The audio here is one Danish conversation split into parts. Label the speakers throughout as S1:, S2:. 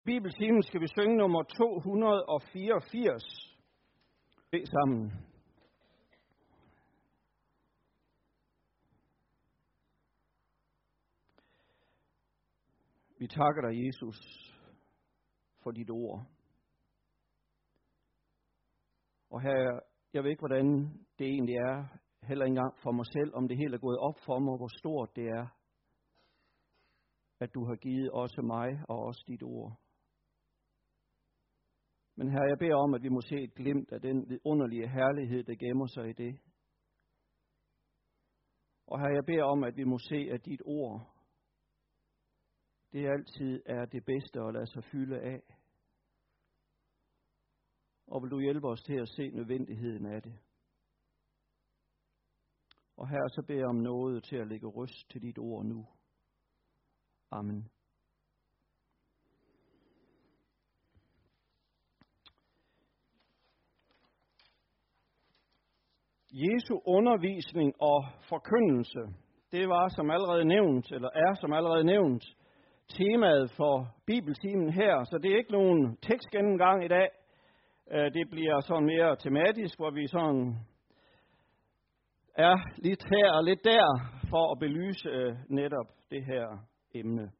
S1: Bibeltimen skal vi synge nummer 284. Bed sammen. Vi takker dig, Jesus, for dit ord. Og her, jeg ved ikke, hvordan det egentlig er, heller ikke engang for mig selv, om det hele er gået op for mig, hvor stort det er, at du har givet også mig og også dit ord. Men Herre, jeg beder om, at vi må se et glimt af den underlige herlighed, der gemmer sig i det. Og Herre, jeg beder om, at vi må se, at dit ord, det altid er det bedste at lade sig fylde af. Og vil du hjælpe os til at se nødvendigheden af det. Og Herre, så beder jeg om noget til at lægge røst til dit ord nu. Amen. Jesu undervisning og forkyndelse, det var som allerede nævnt, eller er som allerede nævnt, temaet for Bibeltimen her. Så det er ikke nogen tekstgennemgang i dag. Det bliver sådan mere tematisk, hvor vi sådan er lidt her og lidt der for at belyse netop det her emne.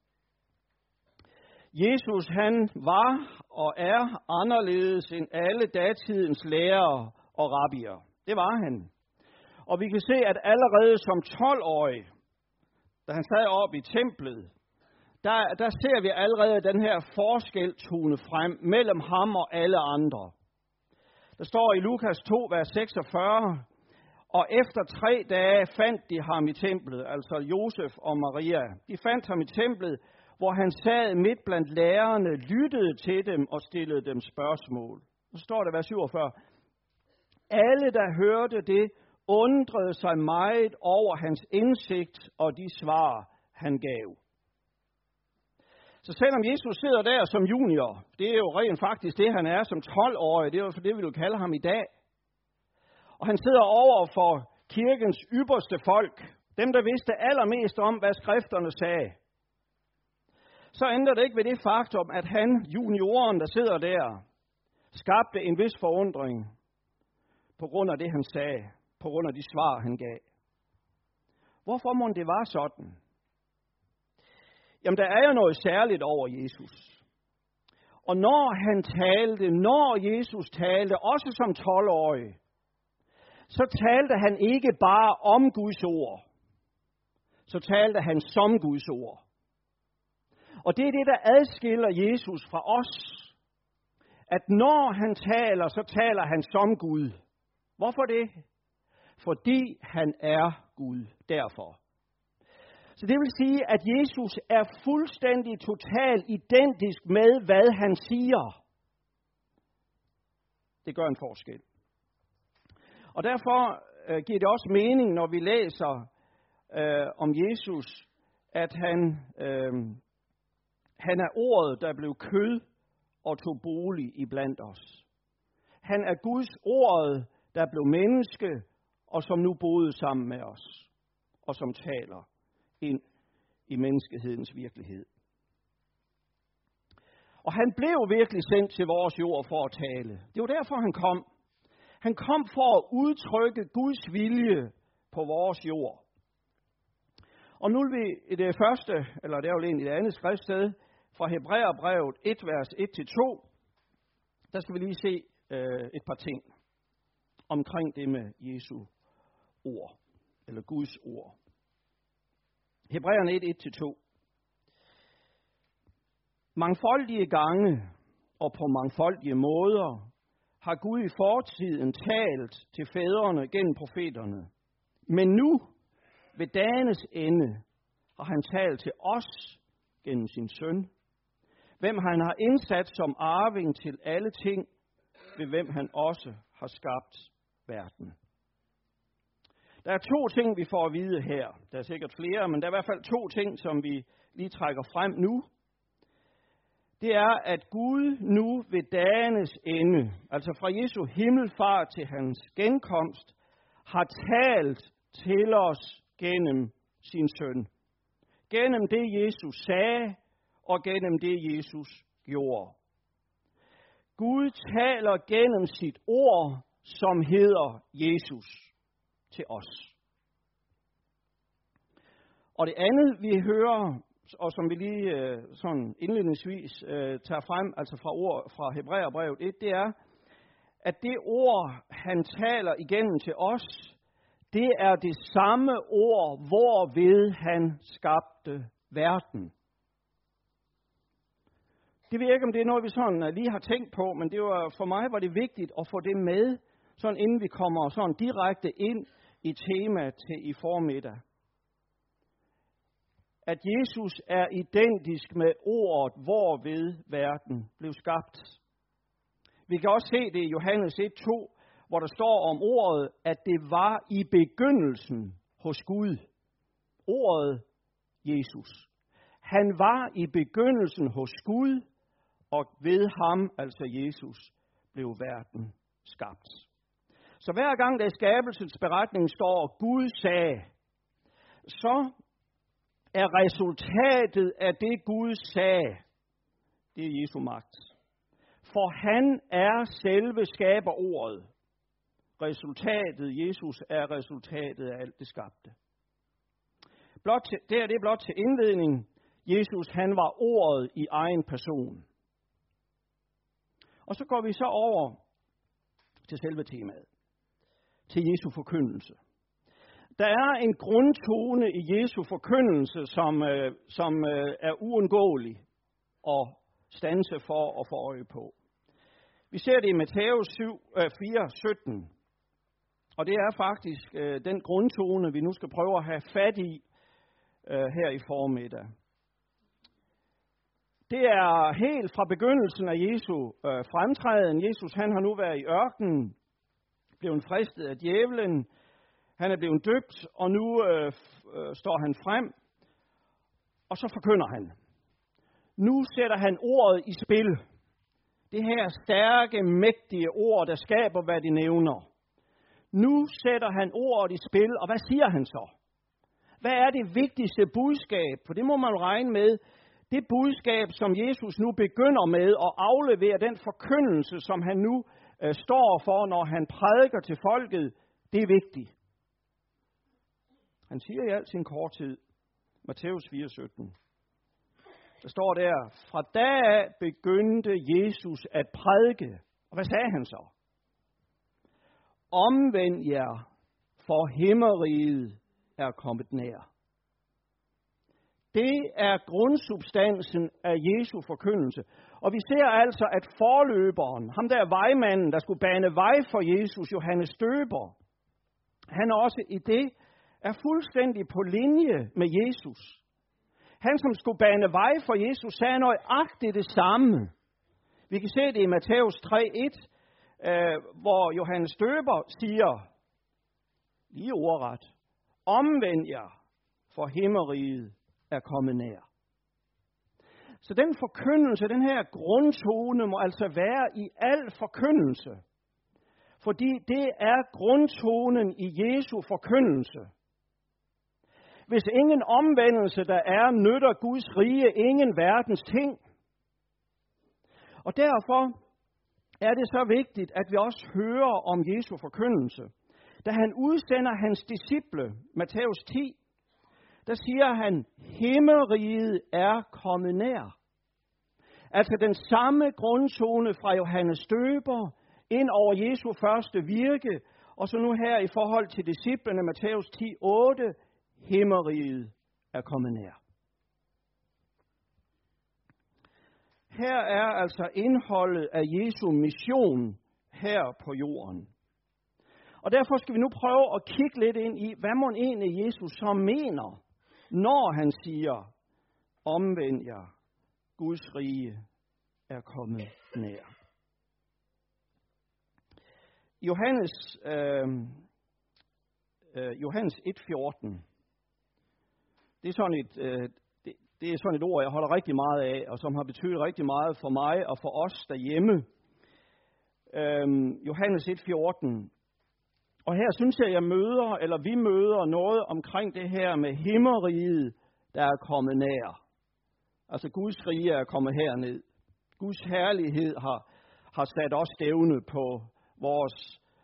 S1: Jesus, han var og er anderledes end alle datidens lærere og rabbier. Det var han. Og vi kan se, at allerede som 12-årig, da han sad oppe i templet, der ser vi allerede den her forskel tone frem mellem ham og alle andre. Der står i Lukas 2, vers 46, og efter 3 dage fandt de ham i templet, altså Josef og Maria. De fandt ham i templet, hvor han sad midt blandt lærerne, lyttede til dem og stillede dem spørgsmål. Så står der vers 47. Alle, der hørte det, undrede sig meget over hans indsigt og de svar, han gav. Så selvom Jesus sidder der som junior, det er jo rent faktisk det, han er som 12-årig, det er jo for det, vi vil kalde ham i dag. Og han sidder over for kirkens ypperste folk, dem der vidste allermest om, hvad skrifterne sagde. Så ændrer det ikke ved det faktum, at han, junioren, der sidder der, skabte en vis forundring på grund af det, han sagde, på grund af de svar, han gav. Hvorfor må det var sådan? Jamen, der er jo noget særligt over Jesus. Og når Jesus talte, også som 12-årig, så talte han ikke bare om Guds ord. Så talte han som Guds ord. Og det er det, der adskiller Jesus fra os. At når han taler, så taler han som Gud. Hvorfor det? Fordi han er Gud. Derfor. Så det vil sige, at Jesus er fuldstændig totalt identisk med, hvad han siger. Det gør en forskel. Og derfor giver det også mening, når vi læser om Jesus, at han er ordet, der blev kød og tog bolig iblandt os. Han er Guds ordet, der blev menneske, og som nu boede sammen med os, og som taler ind i menneskehedens virkelighed. Og han blev virkelig sendt til vores jord for at tale. Det var derfor, han kom. Han kom for at udtrykke Guds vilje på vores jord. Og nu vil vi i det første, eller det er jo egentlig det andet skriftsted, fra Hebræerbrevet 1, vers 1-2, der skal vi lige se et par ting omkring det med Jesu ord, eller Guds ord. Hebræerne 1, 1-2. Mangfoldige gange og på mangfoldige måder har Gud i fortiden talt til fædrene gennem profeterne. Men nu, ved dagenes ende, har han talt til os gennem sin søn, hvem han har indsat som arving til alle ting, ved hvem han også har skabt verden. Der er 2 ting, vi får at vide her. Der er sikkert flere, men der er i hvert fald 2 ting, som vi lige trækker frem nu. Det er, at Gud nu ved dagenes ende, altså fra Jesu himmelfart til hans genkomst, har talt til os gennem sin søn. Gennem det, Jesus sagde, og gennem det, Jesus gjorde. Gud taler gennem sit ord, som hedder Jesus, til os. Og det andet, vi hører, og som vi lige sådan indledningsvis tager frem, altså fra ord fra Hebræerbrevet 1, det er, at det ord, han taler igennem til os, det er det samme ord, hvorved han skabte verden. Det ved jeg ikke, om det er noget, vi sådan lige har tænkt på, men for mig var det vigtigt at få det med, sådan inden vi kommer sådan direkte ind i temaet til i formiddag. At Jesus er identisk med ordet, hvorved verden blev skabt. Vi kan også se det i Johannes 1:2, hvor der står om ordet, at det var i begyndelsen hos Gud. Ordet Jesus. Han var i begyndelsen hos Gud, og ved ham, altså Jesus, blev verden skabt. Så hver gang der i skabelsens beretning står, Gud sagde, så er resultatet af det Gud sagde, det er Jesu magt. For han er selve skaberordet. Jesus er resultatet af alt det skabte. Det er blot til indledning. Jesus, han var ordet i egen person. Og så går vi så over til selve temaet. Til Jesu forkyndelse. Der er en grundtone i Jesu forkyndelse, som er uundgåelig at standse for og få øje på. Vi ser det i Matthæus 4:17. Og det er faktisk den grundtone, vi nu skal prøve at have fat i her i formiddag. Det er helt fra begyndelsen af Jesu fremtræden. Jesus, han har nu været i ørkenen, blevet fristet af djævlen. Han er blevet døbt, og nu står han frem, og så forkynder han. Nu sætter han ordet i spil. Det her stærke, mægtige ord, der skaber, hvad de nævner. Nu sætter han ordet i spil, og hvad siger han så? Hvad er det vigtigste budskab? For det må man regne med. Det budskab, som Jesus nu begynder med at aflevere, den forkyndelse, som han nu står for, når han prædiker til folket, det er vigtigt. Han siger i al sin korthed, Matthæus 4:17. Der står der, fra da af begyndte Jesus at prædike. Og hvad sagde han så? Omvend jer, for himmeriget er kommet nær. Det er grundsubstansen af Jesu forkyndelse. Og vi ser altså, at forløberen, ham der vejmanden, der skulle bane vej for Jesus, Johannes Døber, han også i det er fuldstændig på linje med Jesus. Han, som skulle bane vej for Jesus, sagde nøjagtigt det samme. Vi kan se det i Matthæus 3:1, hvor Johannes Døber siger, lige ordret, omvend jer, for himmeriget er kommet nær. Så den forkyndelse, den her grundtone, må altså være i al forkyndelse. Fordi det er grundtonen i Jesu forkyndelse. Hvis ingen omvendelse der er, nytter Guds rige ingen verdens ting. Og derfor er det så vigtigt, at vi også hører om Jesu forkyndelse. Da han udsender hans disciple, Matthæus 10, der siger han, himmeriget er kommet nær. Altså den samme grundtone fra Johannes Døber ind over Jesu første virke, og så nu her i forhold til disciplene, Matthæus 10:8, himmeriget er kommet nær. Her er altså indholdet af Jesu mission her på jorden. Og derfor skal vi nu prøve at kigge lidt ind i, hvad må egentlig Jesus så mener, når han siger, omvend jer, Guds rige er kommet nær. Johannes 1:14. Det er sådan et ord, jeg holder rigtig meget af, og som har betydet rigtig meget for mig og for os derhjemme. Johannes 1:14. Og her synes jeg, vi møder noget omkring det her med himmeriget, der er kommet nær. Altså Guds rige er kommet herned. Guds herlighed har sat os stævne på vores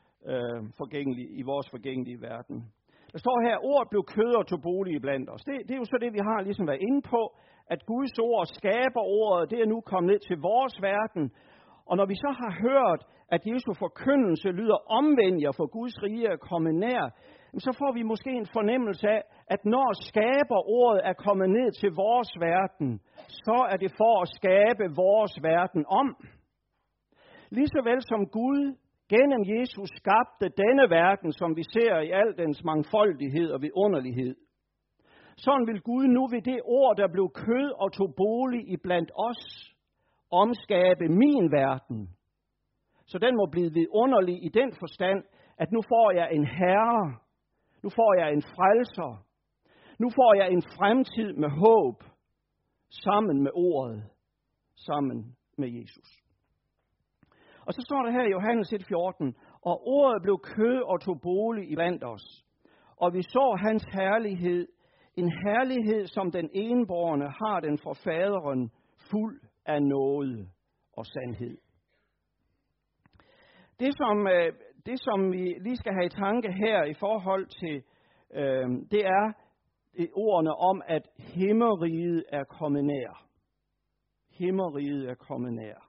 S1: i vores forgængelige verden. Der står her, ordet blev kød og tog bolig blandt os. Det er jo så det, vi har ligesom været inde på, at Guds ord skaber ordet, det er nu kommet ned til vores verden. Og når vi så har hørt, at Jesu forkyndelse lyder omvendt jer, for Guds rige er kommet nær, så får vi måske en fornemmelse af, at når skaber ordet er kommet ned til vores verden, så er det for at skabe vores verden om. Ligesåvel som Gud gennem Jesus skabte denne verden, som vi ser i al dens mangfoldighed og vidunderlighed. Sådan vil Gud nu ved det ord, der blev kød og tog bolig iblandt os, omskabe min verden. Så den må blive vidunderlig i den forstand, at nu får jeg en herre, nu får jeg en frelser, nu får jeg en fremtid med håb, sammen med ordet, sammen med Jesus. Og så står der her i Johannes 1,14, og ordet blev kød og tog bolig iblandt os, og vi så hans herlighed, en herlighed, som den enbårne har den fra faderen, fuld af nåde og sandhed. Det, som vi lige skal have i tanke her i forhold til, det er ordene om, at himmeriget er kommet nær. Himmeriget er kommet nær.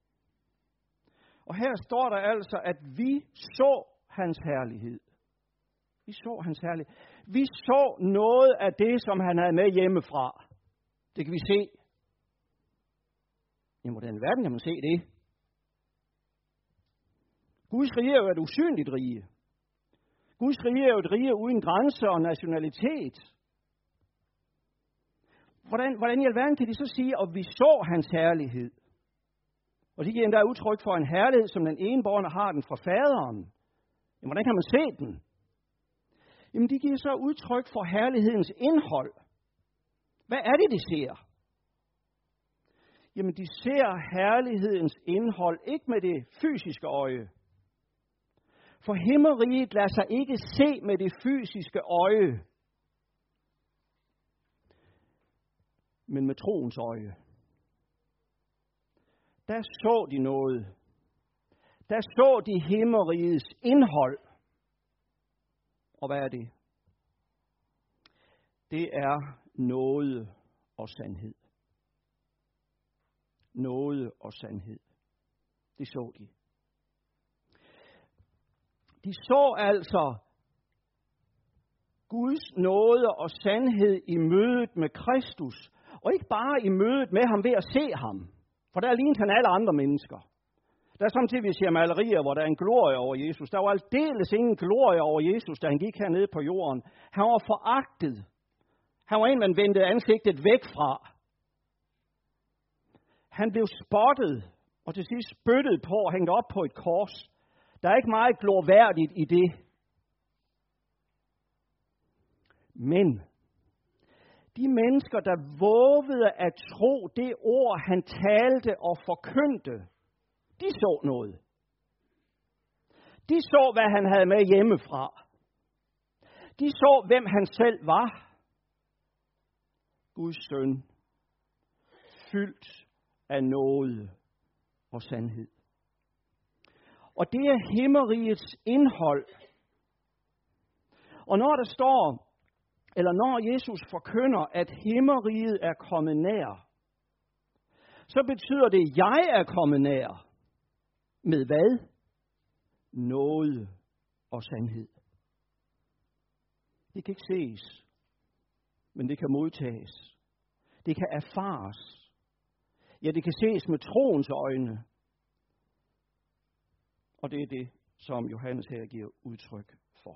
S1: Og her står der altså, at vi så hans herlighed. Vi så hans herlighed. Vi så noget af det, som han havde med hjemmefra. Det kan vi se. I hvordan verden kan man se det? Guds rige er jo et usynligt rige. Guds rige er jo et rige uden grænser og nationalitet. Hvordan i alverden kan de så sige, at vi så hans herlighed? Og de giver endda udtryk for en herlighed, som den enbårne har den fra faderen. Jamen, hvordan kan man se den? Jamen, de giver så udtryk for herlighedens indhold. Hvad er det, de ser? Jamen, de ser herlighedens indhold ikke med det fysiske øje. For himmeriget lader sig ikke se med det fysiske øje, men med troens øje. Der så de noget. Der så de himmerigets indhold. Og hvad er det? Det er nåde og sandhed. Nåde og sandhed. Det så de. De så altså Guds nåde og sandhed i mødet med Kristus. Og ikke bare i mødet med ham ved at se ham. For der ligner han alle andre mennesker. Der er samtidig, vi ser malerier, hvor der er en glorie over Jesus. Der var aldeles ingen glorie over Jesus, da han gik hernede på jorden. Han var foragtet. Han var en, man vendte ansigtet væk fra. Han blev spottet, og til sidst spyttet på og hængt op på et kors. Der er ikke meget glorværdigt i det. Men de mennesker, der vågede at tro det ord, han talte og forkyndte, de så noget. De så, hvad han havde med hjemmefra. De så, hvem han selv var. Guds søn, fyldt af nåde og sandhed. Og det er himmerigets indhold. Og når der står, eller når Jesus forkynder, at himmeriget er kommet nær, så betyder det, at jeg er kommet nær. Med hvad? Nåde og sandhed. Det kan ikke ses, men det kan modtages. Det kan erfares. Ja, det kan ses med troens øjne. Og det er det, som Johannes her giver udtryk for.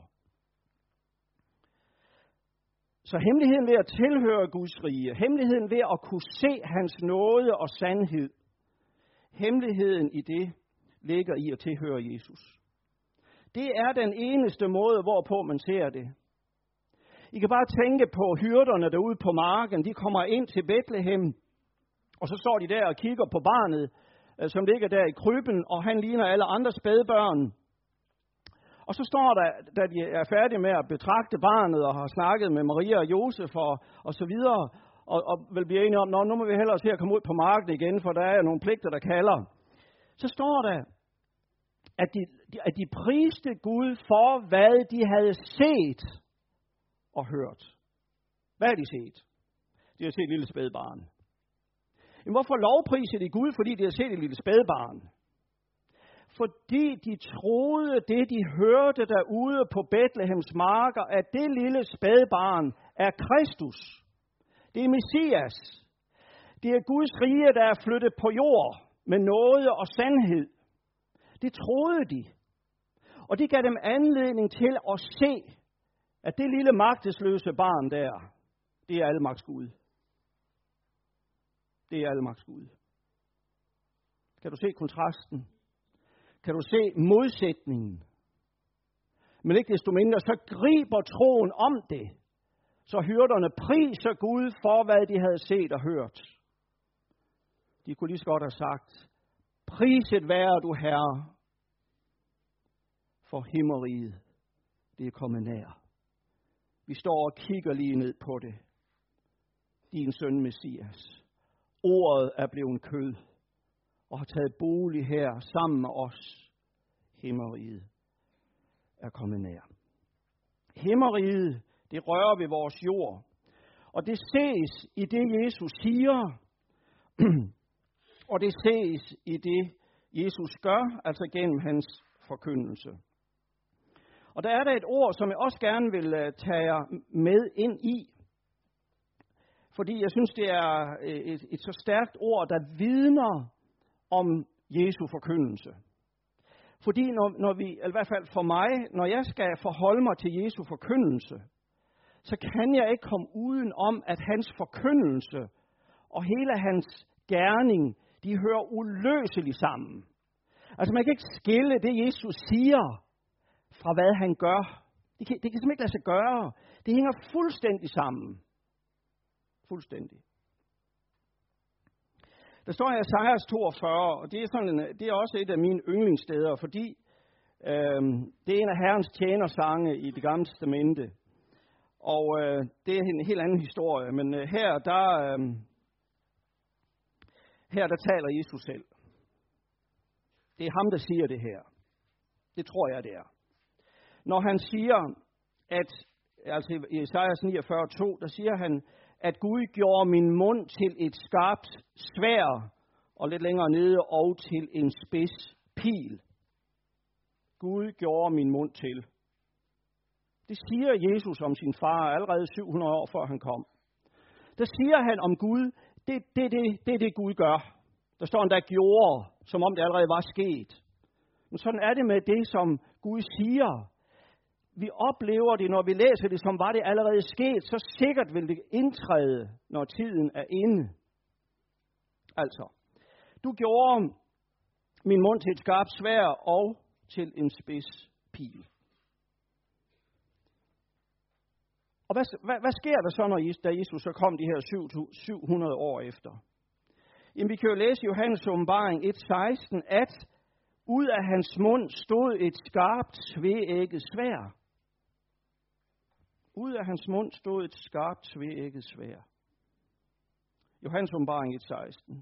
S1: Så hemmeligheden ved at tilhøre Guds rige, hemmeligheden ved at kunne se hans nåde og sandhed, hemmeligheden i det ligger i at tilhøre Jesus. Det er den eneste måde, hvorpå man ser det. I kan bare tænke på hyrderne derude på marken. De kommer ind til Bethlehem, og så står de der og kigger på barnet, som ligger der i krybben, og han ligner alle andre spædbørn. Og så står der, da de er færdige med at betragte barnet og har snakket med Maria og Josef og så videre, og vil blive enige om, nu må vi hellere se at komme ud på markedet igen, for der er nogle pligter, der kalder. Så står der, at de priste Gud for, hvad de havde set og hørt. Hvad har de set? De har set et lille spædbarn. Men hvorfor lovpriser de Gud? Fordi de har set et lille spædbarn. Fordi de troede det, de hørte derude på Betlehems marker, at det lille spædbarn er Kristus. Det er Messias. Det er Guds rige, der er flyttet på jord med nåde og sandhed. Det troede de. Og det gav dem anledning til at se, at det lille magtesløse barn der, det er almagts Gud. Det er almagts Gud. Kan du se kontrasten? Kan du se modsætningen? Men ikke desto mindre, så griber troen om det. Så hyrderne priser Gud for, hvad de havde set og hørt. De kunne lige så godt have sagt, priset være du Herre, for himmeriget, det er kommet nær. Vi står og kigger lige ned på det. Din søn Messias. Ordet er blevet kød og har taget bolig her sammen med os. Himmeriget er kommet nær. Himmeriget, det rører ved vores jord. Og det ses i det, Jesus siger. Og det ses i det, Jesus gør, altså gennem hans forkyndelse. Og der er der et ord, som jeg også gerne vil tage jer med ind i. Fordi jeg synes, det er et så stærkt ord, der vidner om Jesu forkyndelse. Fordi når vi, i hvert fald for mig, når jeg skal forholde mig til Jesu forkyndelse, så kan jeg ikke komme uden om, at hans forkyndelse og hele hans gerning, de hører uløseligt sammen. Altså man kan ikke skille det, Jesus siger, fra hvad han gør. Det kan simpelthen ikke lade sig gøre. Det hænger fuldstændig sammen. Fuldstændig. Der står i Esajas 42, og det er også et af mine yndlingssteder, fordi det er en af Herrens tjenersange i Det Gamle Testamente. Og det er en helt anden historie, men her der taler Jesus selv. Det er ham, der siger det her. Det tror jeg, det er. Når han siger, at, altså i Esajas 49:2, der siger han, at Gud gjorde min mund til et skarpt sværd, og lidt længere nede, og til en spids pil. Gud gjorde min mund til. Det siger Jesus om sin far allerede 700 år før han kom. Der siger han om Gud, det er det Gud gør. Der står endda gjorde, som om det allerede var sket. Men sådan er det med det, som Gud siger. Vi oplever det, når vi læser det, som var det allerede sket, så sikkert vil det indtræde, når tiden er inde. Altså, du gjorde min mund til et skarpt sværd og til en spids pil. Og hvad sker der så, da Jesus så kom de her 700 år efter? Jamen, vi kan jo læse i Johannes åbenbaring 1:16, at ud af hans mund stod et skarpt tveægget sværd. Ud af hans mund stod et skarpt tveægget sværd. Johannes åbenbaring 1:16.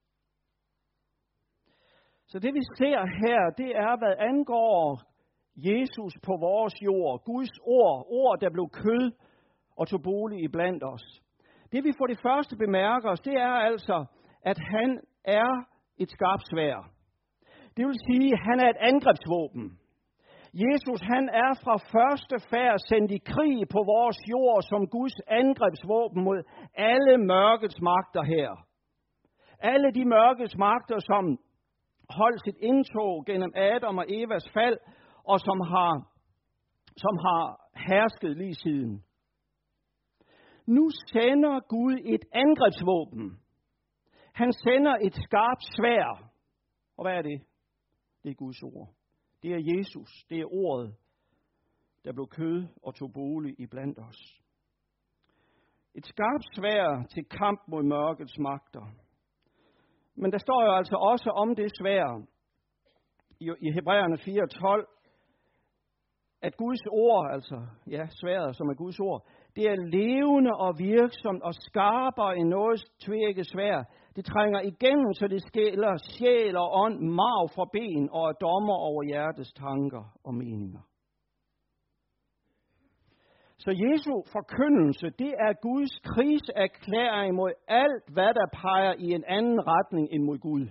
S1: Så det vi ser her, det er, hvad angår Jesus på vores jord. Guds ord der blev kød og tog bolig iblandt os. Det vi for det første bemærker os, det er altså, at han er et skarpt sværd. Det vil sige, at han er et angrebsvåben. Jesus, han er fra første færd sendt i krig på vores jord som Guds angrebsvåben mod alle mørkets magter her. Alle de mørkets magter, som holdt sit indtog gennem Adam og Evas fald, og som har hersket lige siden. Nu sender Gud et angrebsvåben. Han sender et skarpt sværd. Og hvad er det? Det er Guds ord. Det er Jesus. Det er ordet, der blev kød og tog bolig iblandt os. Et skarpt sværd til kamp mod mørkets magter. Men der står jo altså også om det sværd i Hebræerne 4:12, at Guds ord, altså sværdet som er Guds ord, Det er levende og virksomt og skarpere end noget tveægget sværd. Det trænger igennem, så det skiller sjæl og ånd, marv fra ben og er dommer over hjertets tanker og meninger. Så Jesu forkyndelse, det er Guds krigserklæring mod alt, hvad der peger i en anden retning end mod Gud.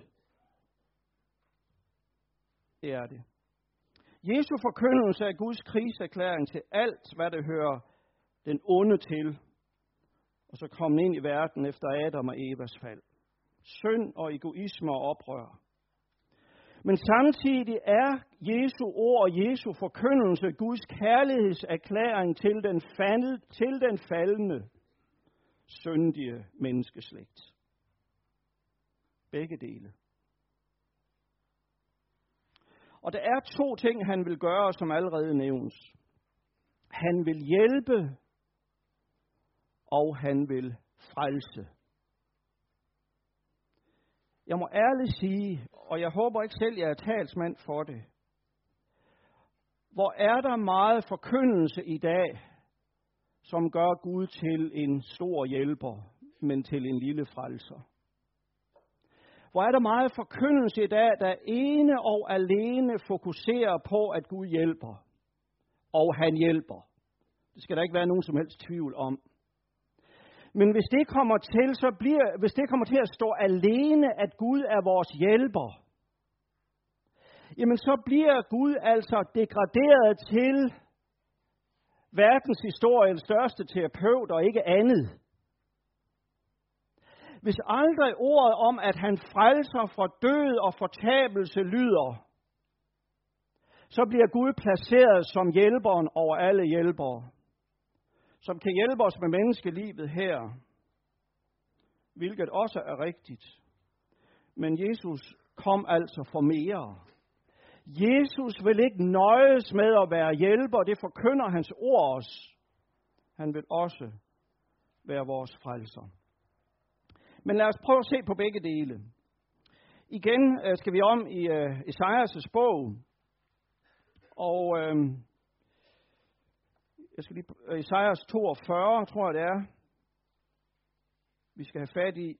S1: Det er det. Jesu forkyndelse er Guds krigserklæring til alt, hvad der hører den onde til. Og så kom ind i verden efter Adam og Evas fald. Synd og egoisme og oprør. Men samtidig er Jesu ord og Jesu forkyndelse Guds kærlighedserklæring til den faldende, syndige menneskeslægt. Begge dele. Og der er 2 ting, han vil gøre, som allerede nævnes. Han vil hjælpe, og han vil frelse. Jeg må ærligt sige, og jeg håber ikke selv, jeg er talsmand for det. Hvor er der meget forkyndelse i dag, som gør Gud til en stor hjælper, men til en lille frelser? Hvor er der meget forkyndelse i dag, der ene og alene fokuserer på, at Gud hjælper, og han hjælper. Det skal der ikke være nogen som helst tvivl om. Men hvis det kommer til at stå alene, at Gud er vores hjælper, jamen så bliver Gud altså degraderet til verdenshistoriens største terapeut og ikke andet. Hvis aldrig ordet om, at han frelser fra død og fortabelse lyder, så bliver Gud placeret som hjælperen over alle hjælpere, som kan hjælpe os med menneskelivet her, hvilket også er rigtigt. Men Jesus kom altså for mere. Jesus vil ikke nøjes med at være hjælper, det forkynder hans ord os. Han vil også være vores frelser. Men lad os prøve at se på begge dele. Igen skal vi om i Esajas' bog, og jeg skal lige Esajas 42, tror jeg det er, vi skal have fat i.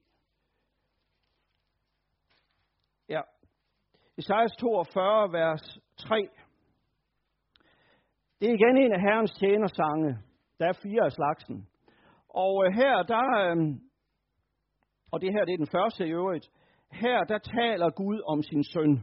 S1: Ja, Esajas 42, vers 3. Det er igen en af Herrens tjenersange. Der er 4 af slagsen. Og her, og det her det er den første i øvrigt, her der taler Gud om sin søn.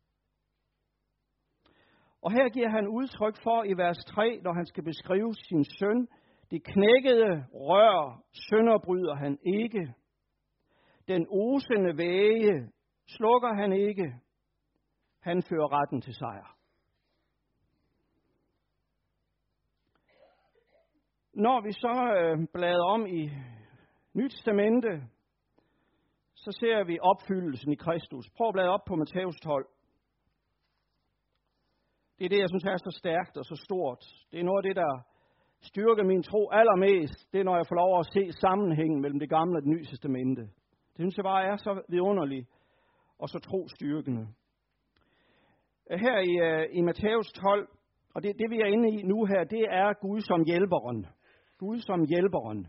S1: Og her giver han udtryk for i vers 3, når han skal beskrive sin søn. Det knækkede rør sønderbryder han ikke. Den osende væge slukker han ikke. Han fører retten til sejr. Når vi så bladrer om i Nyt Testamente, så ser vi opfyldelsen i Kristus. Prøv at bladre op på Matthæus 12. Det er det, jeg synes er så stærkt og så stort. Det er noget af det, der styrker min tro allermest. Det er, når jeg får lov at se sammenhængen mellem det gamle og det nye testamente. Det synes jeg bare er så vidunderligt og så trostyrkende. Her i Matthæus 12, og det vi er inde i nu her, det er Gud som hjælperen. Gud som hjælperen.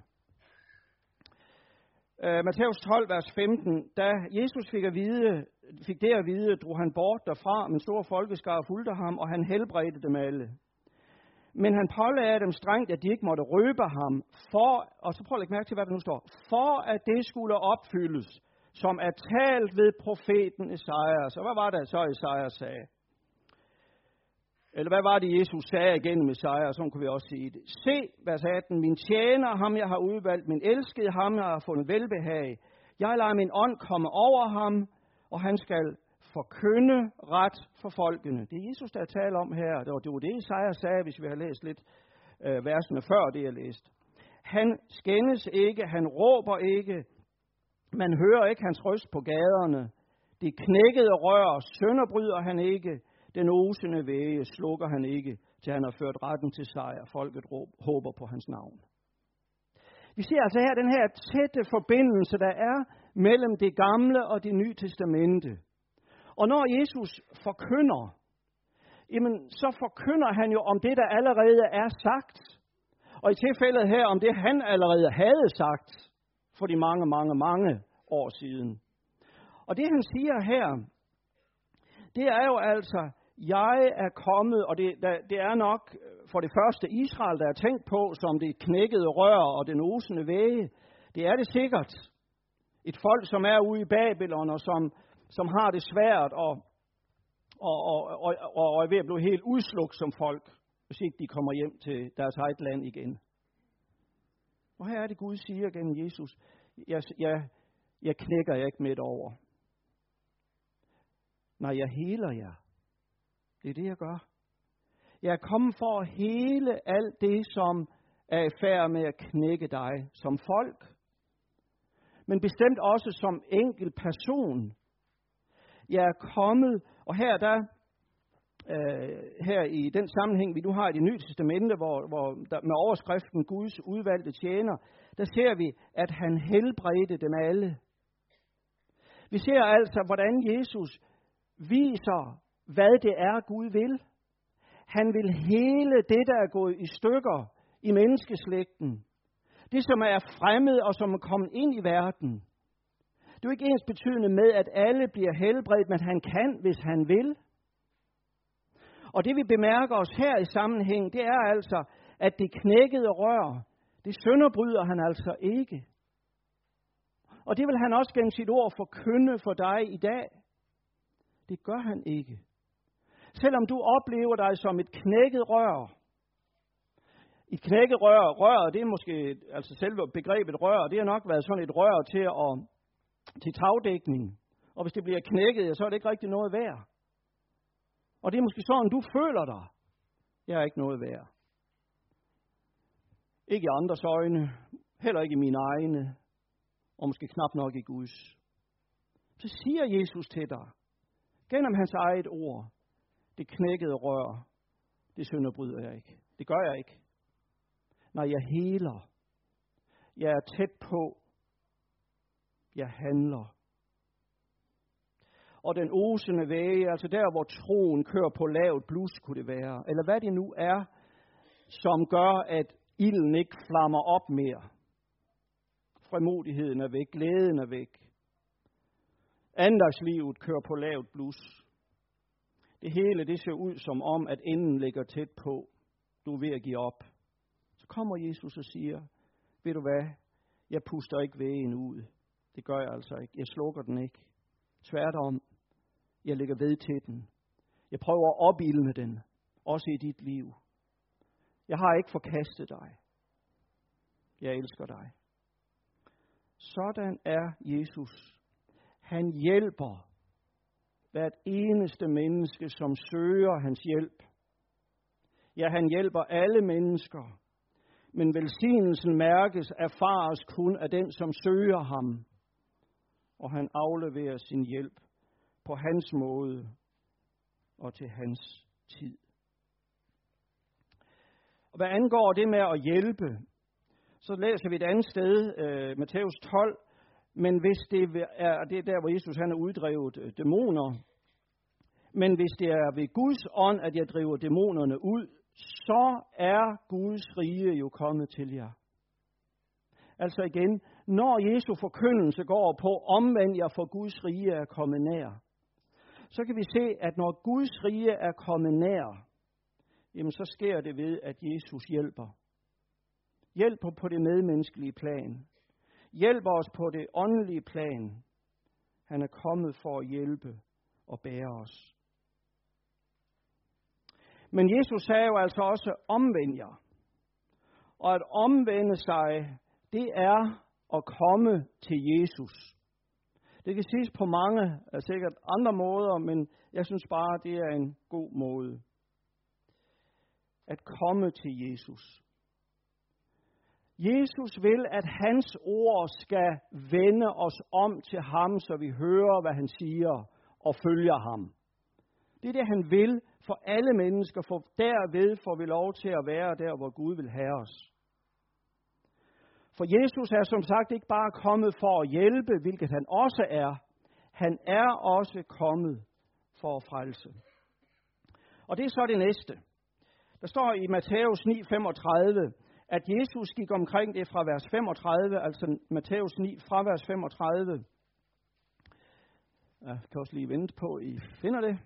S1: Matthæus 12, vers 15, da Jesus fik det at vide, drog han bort derfra, men stor folkeskare fulgte ham, og han helbredte dem alle. Men han pålagde dem strengt, at de ikke måtte røbe ham, og så prøv at lægge mærke til, hvad der nu står, for at det skulle opfyldes, som er talt ved profeten Esajas. Og hvad var det så, Esajas sagde? Eller hvad var det, Jesus sagde igennem Esajas? Så kunne vi også sige det. Se, vers 18, min tjener, ham jeg har udvalgt, min elskede, ham jeg har fundet velbehag. Jeg lader min ånd komme over ham, og han skal forkynde ret for folkene. Det er Jesus, der taler om her. Det var det, Esajas sagde, hvis vi har læst lidt versene før det, jeg læste. Han skændes ikke, han råber ikke, man hører ikke hans røst på gaderne. Det knækkede rør sønderbryder han ikke, den osende væge slukker han ikke, til han har ført retten til sejr. Folket håber på hans navn. Vi ser altså her den her tætte forbindelse, der er mellem det gamle og det nye testamente. Og når Jesus forkynder, jamen, så forkynder han jo om det, der allerede er sagt. Og i tilfældet her om det, han allerede havde sagt for de mange år siden. Og det, han siger her, det er jo altså, jeg er kommet, og det er nok for det første Israel, der er tænkt på som det knækkede rør og den osende væge. Det er det sikkert. Et folk, som er ude i Babylon, og som har det svært, og er ved at blive helt udslugt som folk, hvis ikke de kommer hjem til deres eget land igen. Og her er det, Gud siger gennem Jesus, jeg knækker jer ikke midt over. Nej, jeg heler jer. Det er det, jeg gør. Jeg er kommet for at hele alt det, som er i færd med at knække dig som folk. Men bestemt også som enkelt person. Jeg er kommet, og her i den sammenhæng, vi nu har i Det Nye Testamente, hvor der, med overskriften Guds udvalgte tjener, der ser vi, at han helbredte dem alle. Vi ser altså, hvordan Jesus viser, hvad det er, Gud vil. Han vil hele det, der er gået i stykker i menneskeslægten. Det, som er fremmed og som er kommet ind i verden. Det er jo ikke ens betydende med, at alle bliver helbredt, men han kan, hvis han vil. Og det vi bemærker os her i sammenhæng, det er altså, at det knækkede rør, det sønderbryder han altså ikke. Og det vil han også gennem sit ord forkynde for dig i dag. Det gør han ikke. Selvom du oplever dig som et knækket rør. Et knækket rør, det er måske, altså selve begrebet rør, det har nok været sådan et rør til tagdækning. Og hvis det bliver knækket, så er det ikke rigtig noget værd. Og det er måske sådan, du føler dig. Jeg er ikke noget værd. Ikke i andres øjne, heller ikke i mine egne, og måske knap nok i Guds. Så siger Jesus til dig, gennem hans eget ord, det knækkede rør, det sønderbryder jeg ikke. Det gør jeg ikke. Nej, jeg heler. Jeg er tæt på. Jeg handler. Og den osende væge, altså der, hvor troen kører på lavt blus, kunne det være. Eller hvad det nu er, som gør, at ilden ikke flammer op mere. Fremodigheden er væk, glæden er væk. Andagslivet kører på lavt blus. Det hele, det ser ud som om, at enden ligger tæt på. Du er ved at give op. Så kommer Jesus og siger, ved du hvad, jeg puster ikke vægen ud. Det gør jeg altså ikke. Jeg slukker den ikke. Tværtom, jeg lægger ved til den. Jeg prøver at opildne den, også i dit liv. Jeg har ikke forkastet dig. Jeg elsker dig. Sådan er Jesus. Han hjælper hvert eneste menneske, som søger hans hjælp. Ja, han hjælper alle mennesker. Men velsignelsen mærkes, erfares kun af den, som søger ham. Og han afleverer sin hjælp på hans måde og til hans tid. Og hvad angår det med at hjælpe, så læser vi et andet sted, Matthæus 12, men hvis det er der, hvor Jesus han har uddrevet dæmoner, men hvis det er ved Guds ånd, at jeg driver dæmonerne ud, så er Guds rige jo kommet til jer. Altså igen, når Jesu forkyndelse går på, omvend jer, for Guds rige er kommet nær, så kan vi se, at når Guds rige er kommet nær, jamen så sker det ved, at Jesus hjælper. Hjælper på det medmenneskelige plan. Hjælper os på det åndelige plan. Han er kommet for at hjælpe og bære os. Men Jesus sagde jo altså også, omvend jer. Og at omvende sig, det er at komme til Jesus. Det kan siges på mange, sikkert andre måder, men jeg synes bare, det er en god måde. At komme til Jesus. Jesus vil, at hans ord skal vende os om til ham, så vi hører, hvad han siger og følger ham. Det er det, han vil for alle mennesker, for derved får vi lov til at være der, hvor Gud vil have os. For Jesus er som sagt ikke bare kommet for at hjælpe, hvilket han også er. Han er også kommet for at frelse. Og det er så det næste. Der står i Matthæus 9:35, at Jesus gik omkring det fra vers 35, altså Matthæus 9, fra vers 35. Jeg kan også lige vente på, at I finder det.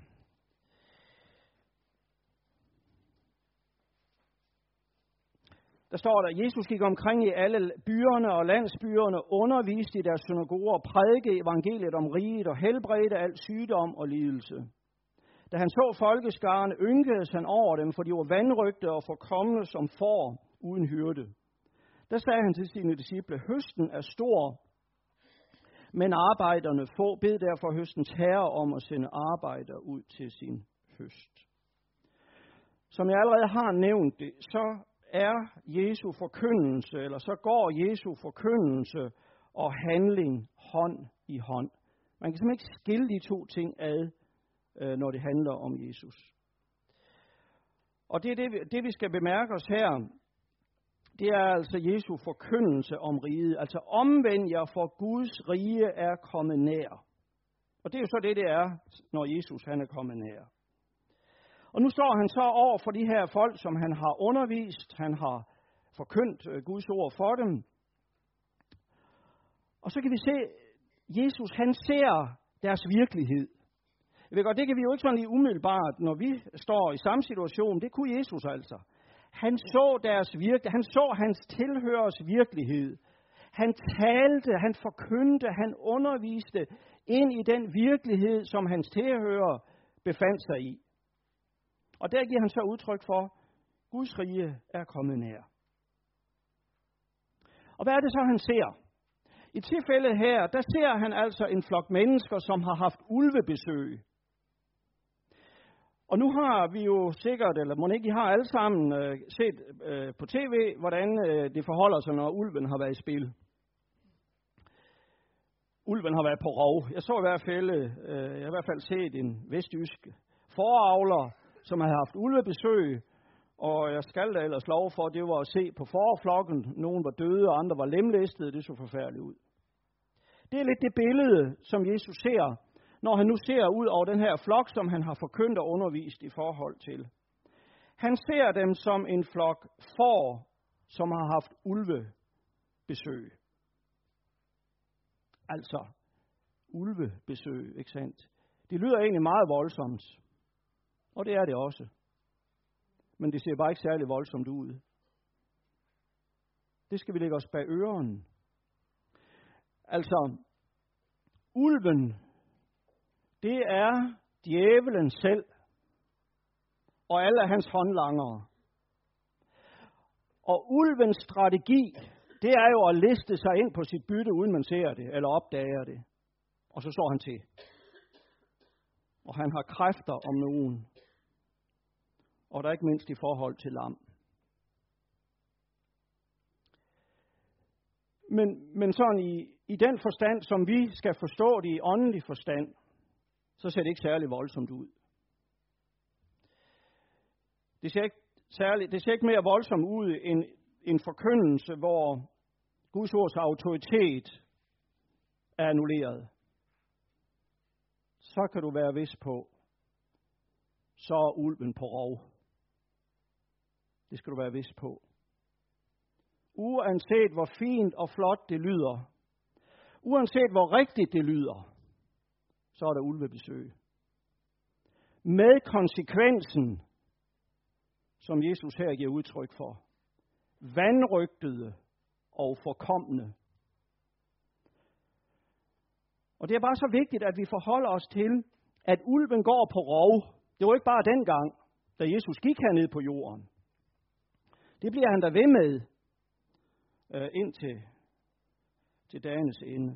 S1: Der står der, Jesus gik omkring i alle byerne og landsbyerne, underviste i deres synagoger, prædikede evangeliet om riget og helbredte al sygdom og lidelse. Da han så folkeskarne, ynkedes han over dem, for de var vanrøgte og forkomne som får uden hyrde. Der sagde han til sine disciple, høsten er stor, men arbejderne få. Bed derfor høstens herre om at sende arbejdere ud til sin høst. Som jeg allerede har nævnt det, så er Jesu forkyndelse, eller så går Jesu forkyndelse og handling hånd i hånd. Man kan simpelthen ikke skille de to ting ad, når det handler om Jesus. Og det er det vi skal bemærke os her. Det er altså Jesu forkyndelse om riget. Altså omvend jer, for Guds rige er kommet nær. Og det er jo så det er, når Jesus han er kommet nær. Og nu står han så over for de her folk, som han har undervist. Han har forkyndt Guds ord for dem. Og så kan vi se, Jesus han ser deres virkelighed. Jeg ved godt, det kan vi jo ikke sådan lige umiddelbart, når vi står i samme situation. Det kunne Jesus altså. Han så deres virkelighed. Han så hans tilhørers virkelighed. Han talte, han forkyndte, han underviste ind i den virkelighed, som hans tilhører befandt sig i. Og der giver han så udtryk for, Guds rige er kommet nær. Og hvad er det så, han ser? I tilfældet her, der ser han altså en flok mennesker, som har haft ulvebesøg. Og nu har vi jo sikkert, eller må ikke I har alle sammen set på tv, hvordan det forholder sig, når ulven har været i spil. Ulven har været på rov. Jeg så i hvert fald set en vestjysk fåreavler, som havde haft ulvebesøg, og jeg skal da ellers love for, det var at se på fåreflokken. Nogle var døde, og andre var lemlæstede. Det så forfærdeligt ud. Det er lidt det billede, som Jesus ser, når han nu ser ud over den her flok, som han har forkyndt og undervist i forhold til. Han ser dem som en flok får, som har haft ulvebesøg. Altså, ulvebesøg, ikke sandt? Det lyder egentlig meget voldsomt, og det er det også. Men det ser bare ikke særlig voldsomt ud. Det skal vi lægge os bag ørerne. Altså, ulven, det er djævelen selv og alle hans håndlangere. Og ulvens strategi, det er jo at liste sig ind på sit bytte, uden man ser det eller opdager det. Og så slår han til. Og han har kræfter om nogen. Og der er ikke mindst i forhold til lam. Men sådan i den forstand, som vi skal forstå det i åndelig forstand, så ser det ikke særlig voldsomt ud. Det ser ikke mere voldsomt ud end en forkyndelse, hvor Guds ords autoritet er annulleret. Så kan du være vis på, så er ulven på rov. Det skal du være vis på. Uanset hvor fint og flot det lyder, uanset hvor rigtigt det lyder, så er der ulvebesøg. Med konsekvensen, som Jesus her giver udtryk for, vanrøgtede og forkomne. Og det er bare så vigtigt, at vi forholder os til, at ulven går på rov. Det var ikke bare dengang, da Jesus gik herned på jorden. Det bliver han der ved med indtil til dagens ende.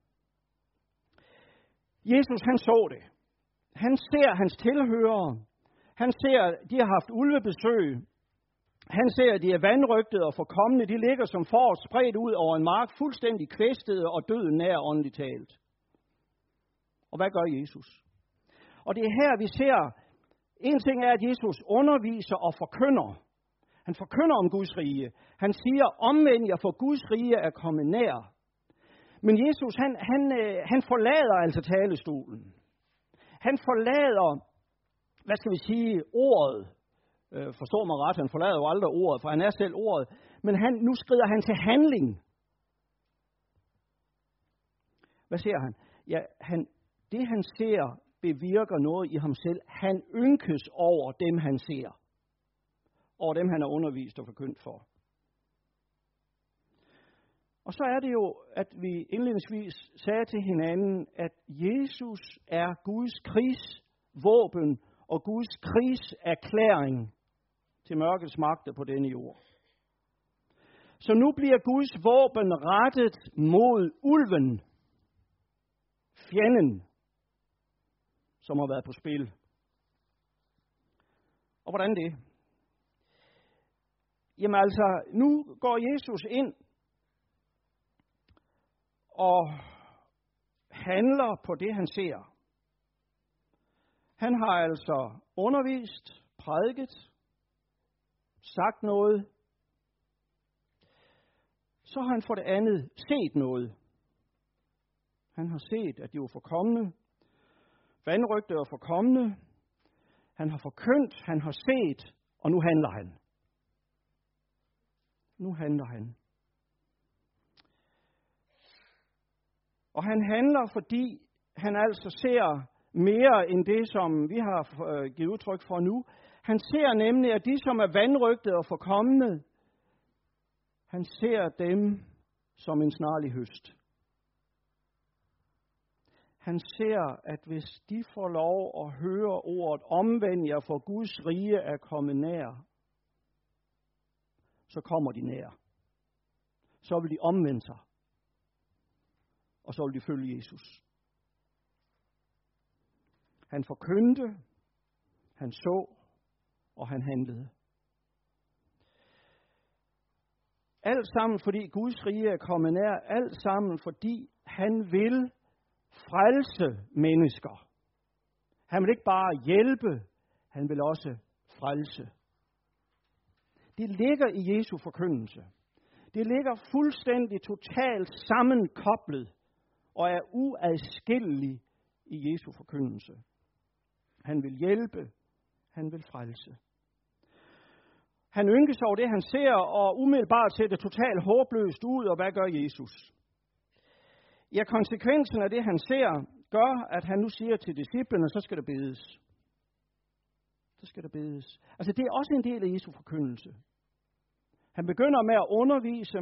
S1: Jesus, han så det. Han ser hans tilhørere. Han ser, de har haft ulvebesøg. Han ser, de er vanrøgtede og forkomne. De ligger som får spredt ud over en mark, fuldstændig kvæstede og døden nær åndeligt talt. Og hvad gør Jesus? Og det er her, vi ser, en ting er, at Jesus underviser og forkynder. Han forkynder om Guds rige. Han siger, omvend jer, for Guds rige er kommet nær. Men Jesus, han forlader altså talestolen. Han forlader, hvad skal vi sige, ordet, Forstå mig ret, han forlader jo aldrig ordet, for han er selv ordet. Men nu skrider han til handling. Hvad ser han? Ja, det han ser bevirker noget i ham selv. Han ynkes over dem, han ser. Over dem, han er undervist og forkyndt for. Og så er det jo, at vi indledningsvis sagde til hinanden, at Jesus er Guds krigsvåben og Guds krigserklæring til mørkets magter på denne jord. Så nu bliver Guds våben rettet mod ulven, fjenden, som har været på spil. Og hvordan det? Jamen altså, nu går Jesus ind og handler på det, han ser. Han har altså undervist, prædiket, sagt noget. Så har han for det andet set noget. Han har set, at de var forkomne. Vanrøgte og forkomne. Han har forkyndt, han har set, og nu handler han. Nu handler han. Og han handler, fordi han altså ser mere end det, som vi har givet udtryk for nu. Han ser nemlig, at de, som er vanrøgtede og forkomne, han ser dem som en snarlig høst. Han ser, at hvis de får lov at høre ordet, omvend jer, for Guds rige er kommet nær, så kommer de nær. Så vil de omvende sig. Og så vil de følge Jesus. Han forkyndte, han så, og han handlede. Alt sammen, fordi Guds rige er kommet nær. Alt sammen, fordi han vil frelse mennesker. Han vil ikke bare hjælpe, han vil også frelse. Det ligger i Jesu forkyndelse. Det ligger fuldstændig totalt sammenkoblet og er uadskillelig i Jesu forkyndelse. Han vil hjælpe, han vil frelse. Han ynkes over det, han ser, og umiddelbart ser det totalt håbløst ud, og hvad gør Jesus? Ja, konsekvensen af det, han ser, gør, at han nu siger til disciplene, så skal der bedes. Så skal der bedes. Altså, det er også en del af Jesu forkyndelse. Han begynder med at undervise,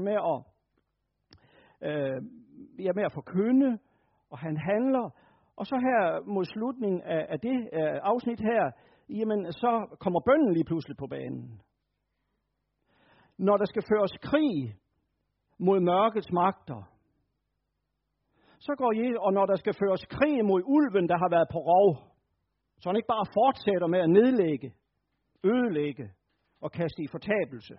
S1: med at forkynde, og han handler. Og så her mod slutningen af det afsnit her, jamen så kommer bønnen lige pludselig på banen. Når der skal føres krig mod mørkets magter, så går Jesus, og når der skal føres krig mod ulven, der har været på rov, så han ikke bare fortsætter med at nedlægge, ødelægge og kaste i fortabelse.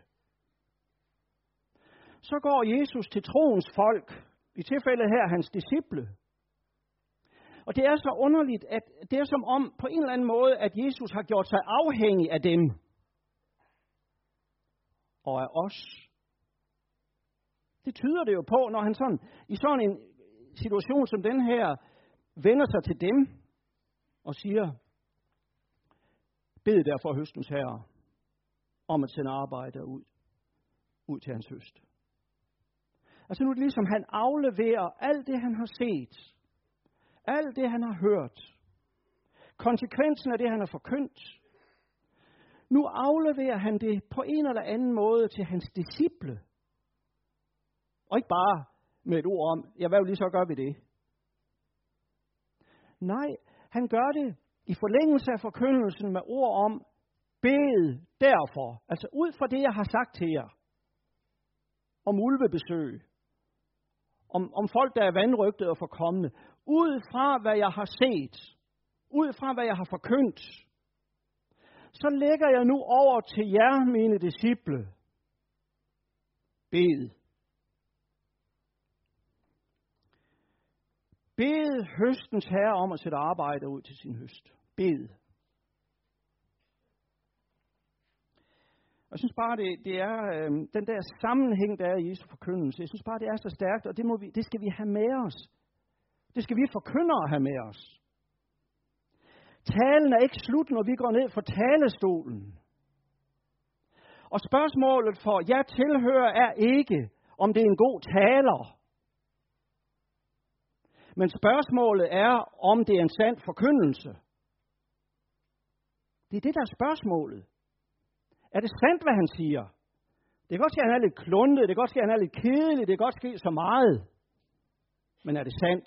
S1: Så går Jesus til troens folk, i tilfældet her hans disciple. Og det er så underligt, at det er som om på en eller anden måde, at Jesus har gjort sig afhængig af dem og af os. Det tyder det jo på, når han i sådan en situation som den her vender sig til dem og siger, bed derfor høstens herre om at sende arbejder ud til hans høst. Altså nu er det ligesom, han afleverer alt det, han har set. Alt det, han har hørt. Konsekvensen af det, han har forkyndt. Nu afleverer han det på en eller anden måde til hans disciple. Og ikke bare med et ord om, ja, hvad vil I så gøre ved det? Nej, han gør det i forlængelse af forkyndelsen med ord om, bed derfor. Altså ud fra det, jeg har sagt til jer. Om ulvebesøg. Om folk, der er vanrøgtede og forkomne. Ud fra, hvad jeg har set. Ud fra, hvad jeg har forkyndt. Så lægger jeg nu over til jer, mine disciple. Bed. Bed høstens herre om at sætte arbejder ud til sin høst. Bed. Jeg synes bare, det er den der sammenhæng, der er i Jesu forkyndelse. Jeg synes bare, det er så stærkt, og det skal vi have med os. Det skal vi forkyndere have med os. Talen er ikke slut, når vi går ned fra talestolen. Og spørgsmålet for jeg tilhører er ikke, om det er en god taler. Men spørgsmålet er, om det er en sand forkyndelse. Det er det, der er spørgsmålet. Er det sandt, hvad han siger? Det kan godt ske, at han er lidt kluntet, det kan godt ske, at han er lidt kedelig, det kan godt ske så meget. Men er det sandt?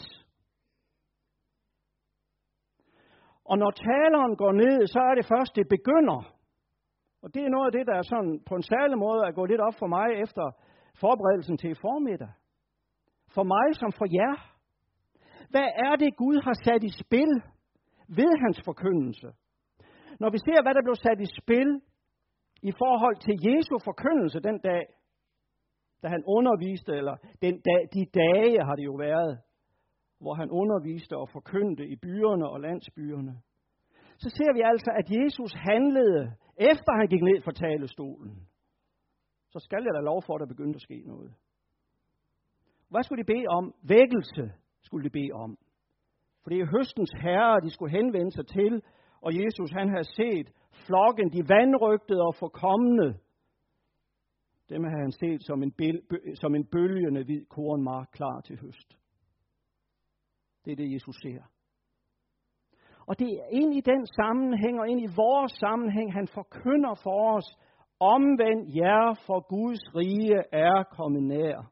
S1: Og når taleren går ned, så er det først, det begynder. Og det er noget af det, der er sådan på en særlig måde at gå lidt op for mig efter forberedelsen til i formiddag. For mig som for jer. Hvad er det, Gud har sat i spil ved hans forkyndelse? Når vi ser, hvad der blev sat i spil i forhold til Jesu forkyndelse den dag, da han underviste, eller de dage har det jo været, hvor han underviste og forkyndte i byerne og landsbyerne, så ser vi altså, at Jesus handlede, efter han gik ned fra talerstolen. Så skal jeg da lov for, at der begyndte at ske noget. Hvad skulle de bede om? Vækkelse skulle de bede om. For det er høstens herre, de skulle henvende sig til, og Jesus han havde set flokken, de vanrøgtede og forkomne. Dem havde han set som en bølgende hvid kornmark klar til høst. Det er det, Jesus ser. Og det er ind i den sammenhæng, og ind i vores sammenhæng, han forkynder for os, omvend jer, for Guds rige er kommet nær.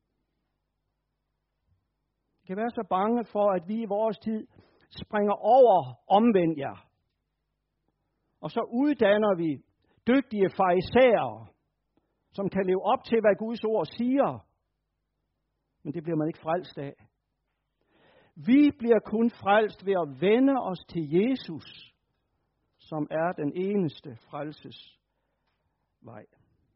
S1: Vi kan være så bange for, at vi i vores tid springer over omvend jer. Og så uddanner vi dygtige farisæere, som kan leve op til, hvad Guds ord siger. Men det bliver man ikke frelst af. Vi bliver kun frelst ved at vende os til Jesus, som er den eneste frelsesvej.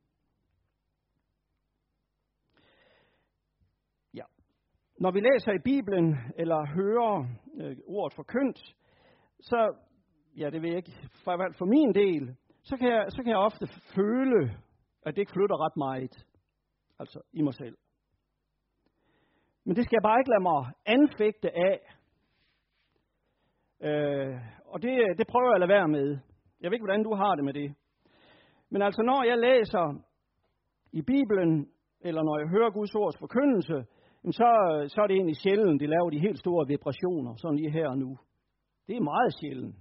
S1: Ja. Når vi læser i Bibelen, eller hører ordet forkyndt, så, ja det ved jeg ikke, for min del, så kan jeg ofte føle, at det ikke flytter ret meget, altså i mig selv. Men det skal jeg bare ikke lade mig anfægte af. Og det prøver jeg at lade være med. Jeg ved ikke, hvordan du har det med det. Men altså, når jeg læser i Bibelen, eller når jeg hører Guds ords forkyndelse, så er det egentlig sjældent, de laver de helt store vibrationer, sådan lige her og nu. Det er meget sjældent.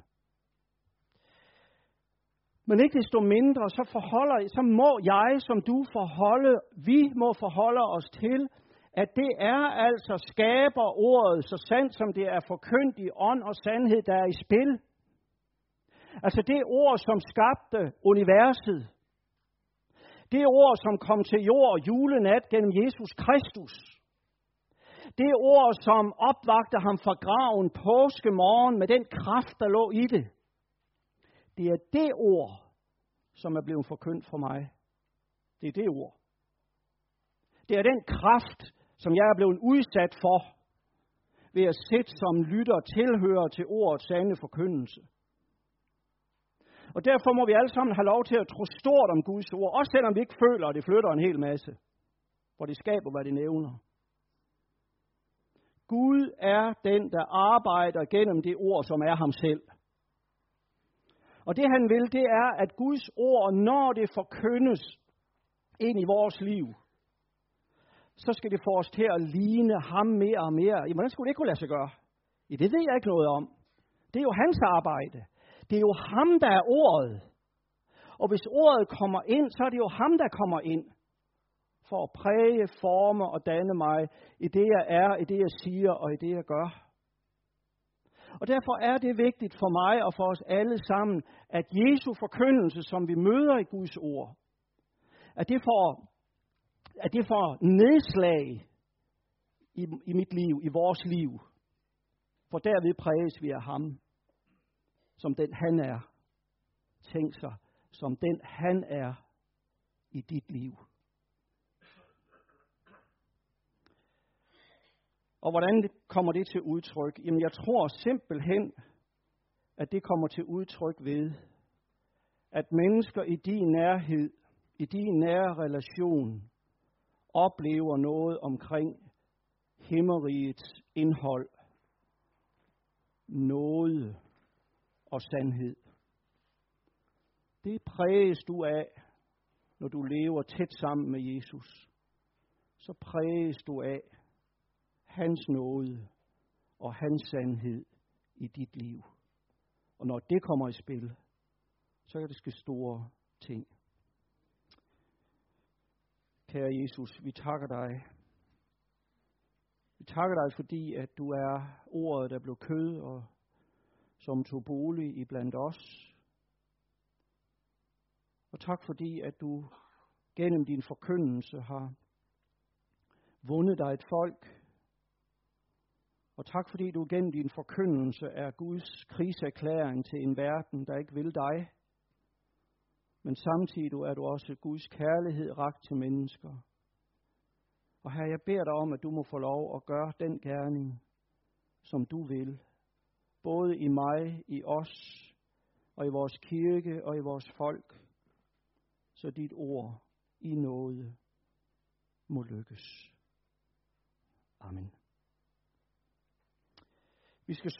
S1: Men ikke desto mindre, så må jeg, som du vi må forholde os til, at det er altså skaber ordet, så sandt som det er forkyndt i ånd og sandhed, der er i spil. Altså det ord, som skabte universet. Det ord, som kom til jord julenat gennem Jesus Kristus. Det ord, som opvagte ham fra graven påskemorgen med den kraft, der lå i det. Det er det ord, som er blevet forkyndt for mig. Det er det ord. Det er den kraft, som jeg er blevet udsat for, ved at sidde som lytter og tilhører til ordets sande forkyndelse. Og derfor må vi alle sammen have lov til at tro stort om Guds ord, også selvom vi ikke føler, at det flytter en hel masse, for det skaber, hvad det nævner. Gud er den, der arbejder gennem det ord, som er ham selv. Og det han vil, det er, at Guds ord, når det forkyndes ind i vores liv, så skal det få os til at ligne ham mere og mere. Jamen, hvordan skulle det kunne lade sig gøre? Ja, det ved jeg ikke noget om. Det er jo hans arbejde. Det er jo ham, der er ordet. Og hvis ordet kommer ind, så er det jo ham, der kommer ind. For at præge, forme og danne mig i det, jeg er, i det, jeg siger og i det, jeg gør. Og derfor er det vigtigt for mig og for os alle sammen, at Jesu forkyndelse, som vi møder i Guds ord, at det får nedslag i mit liv, i vores liv. For derved præges vi af ham, som den han er. Tænk sig, som den han er i dit liv. Og hvordan kommer det til udtryk? Jamen jeg tror simpelthen, at det kommer til udtryk ved, at mennesker i din nærhed, i din nære relation, oplever noget omkring himmerigets indhold, nåde og sandhed. Det præges du af, når du lever tæt sammen med Jesus, så præges du af hans nåde og hans sandhed i dit liv. Og når det kommer i spil, så kan det ske store ting. Kære Jesus, vi takker dig. Vi takker dig, fordi at du er ordet, der blev kød og som tog bolig iblandt os. Og tak fordi, at du gennem din forkyndelse har vundet dig et folk. Og tak fordi du gennem din forkyndelse er Guds krigserklæring til en verden, der ikke vil dig. Men samtidig er du også Guds kærlighed rakt til mennesker. Og Herre, jeg beder dig om, at du må få lov at gøre den gerning, som du vil. Både i mig, i os, og i vores kirke og i vores folk. Så dit ord i nåde må lykkes. Amen. Vi skal